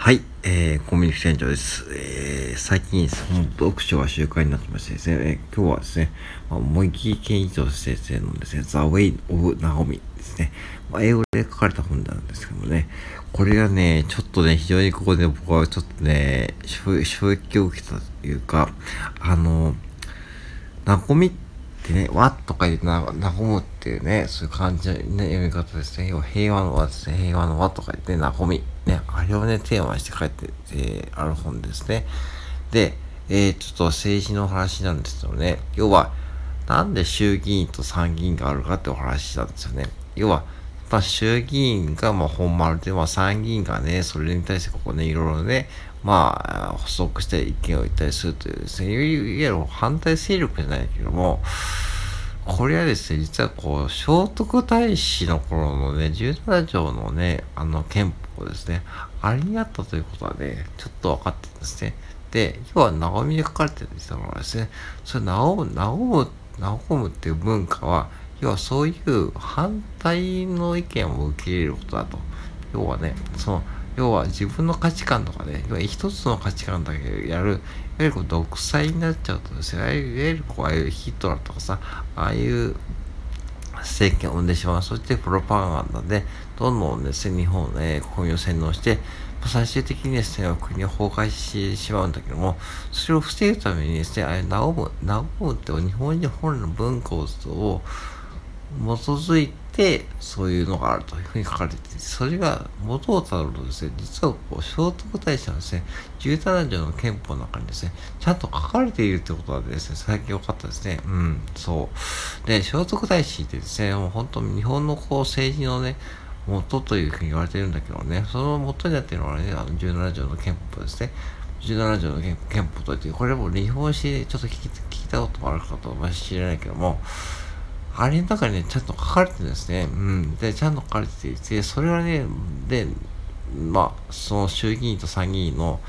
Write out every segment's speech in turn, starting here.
はい、コンビニ店長です。最近、読書が習慣になってましてですね、今日はですね、茂木健一郎先生のですね、The Way of Naomi ですね、英語で書かれた本なんですけどもね、これがね、ちょっとね、非常にここで僕はちょっとね、衝撃を受けたというか、なごみってね、わっと書いてなごむっていうね、そういう感じの、ね、読み方ですね。要は平和の和ですね。平和の和と書いてなごみ。ね、あれをね、テーマにして書いて、ある本ですね。で、ちょっと政治の話なんですけどね、要は、なんで衆議院と参議院があるかってお話なんですよね。要は、衆議院が本丸で、参議院がね、それに対してここね、いろいろね、補足して意見を言ったりするというですね、いわゆる反対勢力じゃないけども、これはですね、実は聖徳太子の頃のね、17条のね、憲法ですね、あれにあったということはね、ちょっと分かってるんですね。で、要は、和みで書かれてるんですからですね、それ、和むっていう文化は、要はそういう反対の意見を受け入れることだと。要はね、要は自分の価値観とかね、要は一つの価値観だけやる、いわゆる独裁になっちゃうとですね、いわゆるああいうヒトラーとかさ、ああいう政権を生んでしまう。そしてプロパガンダで、どんどんですね、日本をね、国民を洗脳して、最終的にですね、国を崩壊してしまうんだけども、それを防ぐためにですね、和むって日本人本来の文化を基づいて、そういうのがあるというふうに書かれていて、それが元をたどるとですね、実は聖徳太子のですね、17条の憲法の中にですね、ちゃんと書かれているってことはですね、最近分かったですね。そう。で、聖徳太子ってですね、もう本当日本の政治のね、元というふうに言われてるんだけどね、その元になっているのはね、17条の憲法ですね。17条の憲法といって、これも日本史でちょっと聞いたこともあるかと知らないけども、あれの中にね、ちゃんと書かれてるんですね。で、ちゃんと書かれていて、それはね、で、その衆議院と参議院の、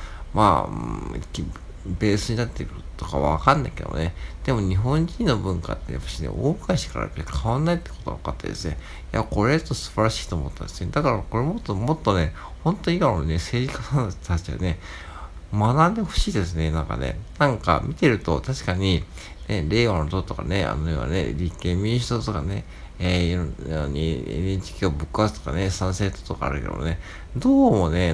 ベースになってくるとかわかんないけどね。でも日本人の文化ってやっぱしね、大昔からやっぱり変わんないってことが分かってですね。いや、これと素晴らしいと思ったんですね。だからこれもっとね、本当に今のね、政治家さんたちはね、学んでほしいですね。なんかね、なんか見てると確かに、ね、令和の党とかね、要はね、立憲民主党とかね、NHK をぶっ壊すとかね、賛成党とかあるけどね、どうもね、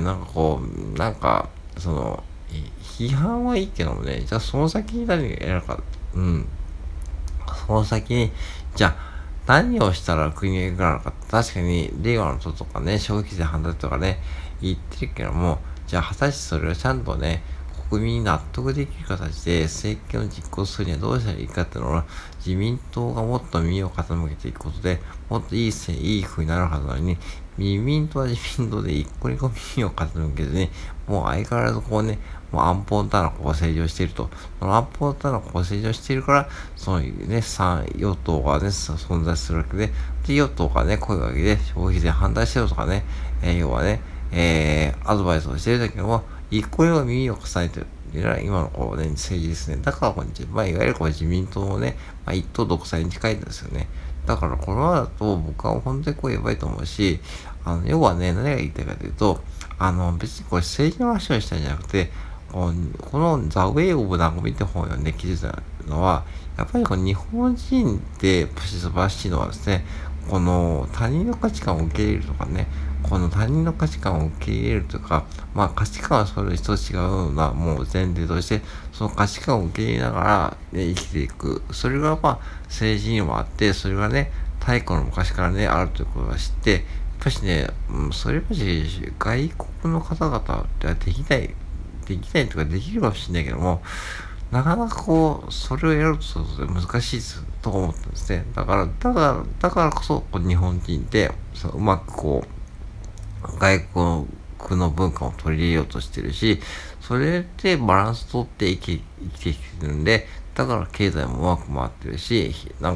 批判はいいけどもね、じゃあその先に何がやるか、その先に、じゃあ、何をしたら国が良くなるか、確かに、令和の党とかね、消費税反対とかね、言ってるけども、じゃあ果たしてそれをちゃんとね、国民に納得できる形で政権を実行するにはどうしたらいいかっていうのを自民党がもっと耳を傾けていくことで、もっといい風になるはずなのに、自民党は自民党で一個に耳を傾けずに、もう相変わらずもう安保のたの政治をしていると。その安保のたの政治をしているから、そういうね、与党がね、存在するわけで、与党がね、声を上げて消費税反対してるとかね、要はね、アドバイスをしてるんだけども、一個に耳を重ねてる。今の政治ですね。だからいわゆる自民党のね、一党独裁に近いんですよね。だからこれだと僕は本当にやばいと思うし、要はね、何が言いたいかというと、別にこれ政治の話をしたいんじゃなくて、このザ・ウェイ・オブ・ナゴミって本を読んで気づいたのは、やっぱり日本人って素晴らしいのはですね、この他人の価値観を受け入れるとかね、この他人の価値観を受け入れるというか、価値観はそれぞれ一つ違うような、もう前提として、その価値観を受け入れながら、ね、生きていく。それが政治にもあって、それがね、太古の昔からね、あるということを知って、やっぱしね、それまで外国の方々ではできないとかできるかもしれないけども、なかなかそれをやろうとすると難しいと思ったんですね。だからこそ、日本人って、うまく外国の文化を取り入れようとしてるし、それでバランス取って生きてきてるんで、だから経済もうまく回ってるし、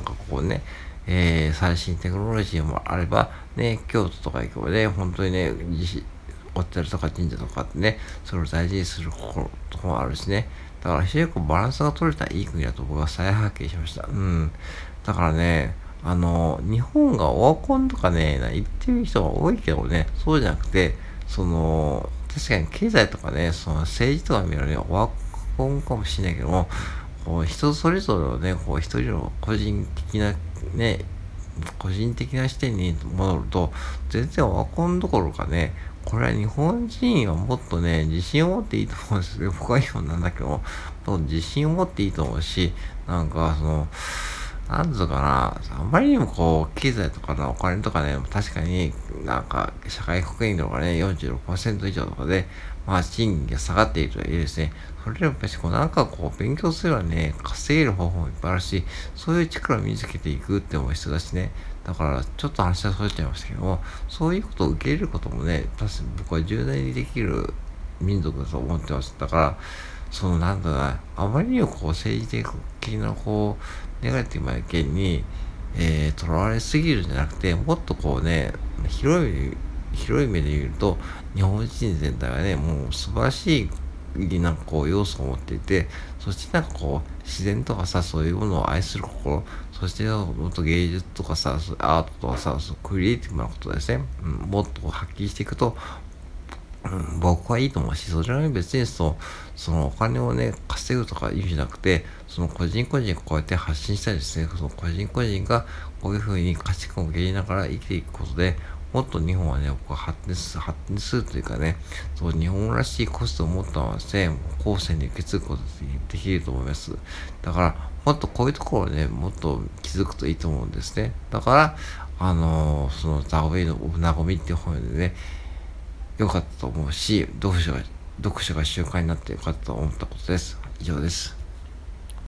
最新テクノロジーもあれば、ね、京都とか行けばね、本当にね、お寺とか神社とかってね、それを大事にするところもあるしね。だから非常にバランスが取れたいい国だと僕は再発見しました。だからね、日本がオワコンとかね、言ってる人が多いけどね、そうじゃなくて、確確かに経済とかね、その政治とか見るね、オワコンかもしれないけども、こう人それぞれをね、こう一人のね、個人的な視点に戻ると、全然オワコンどころかね、これは日本人はもっとね、自信を持っていいと思うんですよ。僕は今なんだけども、もっと自信を持っていいと思うし、なんかなんつうかな、あんまりにもこう、経済とかのお金とかね、確かになんか、社会保険料とかね、46%以上とかで、まあ、賃金が下がっているとはいえですね、それでもやっぱりなんかこう、勉強すればね、稼げる方法もいっぱいあるし、そういう力を身につけていくって思う人だしね、だから、ちょっと話はそれちゃいましたけども、そういうことを受け入れることもね、確かに僕は重大にできる民族だと思ってます。だから、なんだろうな、あまりにもこう、政治的なこう、ネガティブな意見に、とらわれすぎるんじゃなくて、もっとこうね、広い目で見ると、日本人全体はね、もう素晴らしい、なんかこう、要素を持っていて、そしてなんかこう、自然とかさ、そういうものを愛する心、そしてもっと芸術とかさ、アートとかさ、クリエイティブなことですね、もっとこう発揮していくと、僕はいいと思うし、そちらに別にそのお金をね、稼ぐとか意味じゃなくて、その個人個人がこうやって発信したりですね、その個人個人がこういうふうに価値観を受け入れながら生きていくことで、もっと日本はね、僕は発展するというかね、日本らしいコストを持ったままですね、後世に受け継ぐことができると思います。だから、もっとこういうところをね、もっと気づくといいと思うんですね。だから、ザ・ウェイのなごみっていう本でね、良かったと思うし、読書が習慣になって良かったと思ったことです。以上です。